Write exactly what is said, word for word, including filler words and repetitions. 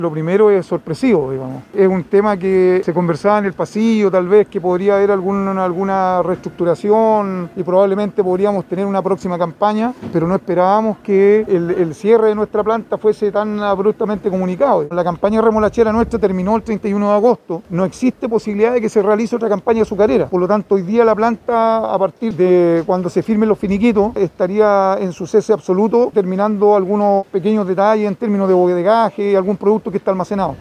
Lo primero es sorpresivo, digamos. Es un tema que se conversaba en el pasillo, tal vez que podría haber algún, alguna reestructuración y probablemente podríamos tener una próxima campaña, pero no esperábamos que el, el cierre de nuestra planta fuese tan abruptamente comunicado. La campaña remolachera nuestra terminó el treinta y uno de agosto. No existe posibilidad de que se realice otra campaña azucarera. Por lo tanto, hoy día la planta, a partir de cuando se firmen los finiquitos, estaría en su cese absoluto, terminando algunos pequeños detalles en términos de bodegaje y algún producto que está almacenado.